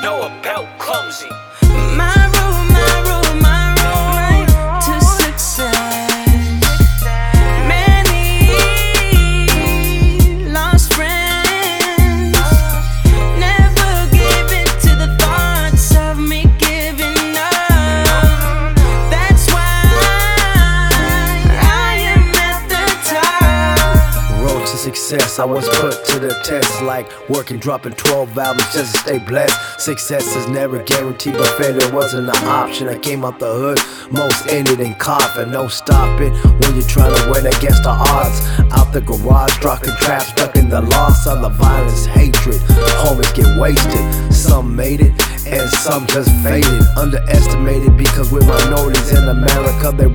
Noah Belt Clumsy. My road to success. Many lost friends, never give in to the thoughts of me giving up. That's why I am at the top. Road to success, I was put to the test, like working, dropping 12 albums just to stay blessed. Success is never guaranteed, but failure wasn't an option. I came out the hood, most ended in coffin. No stopping when you're trying to win against the odds. Out the garage, rocking traps, stuck in the loss of the violence, hatred. Homies get wasted, some made it and some just faded. Underestimated because we're minorities in America. They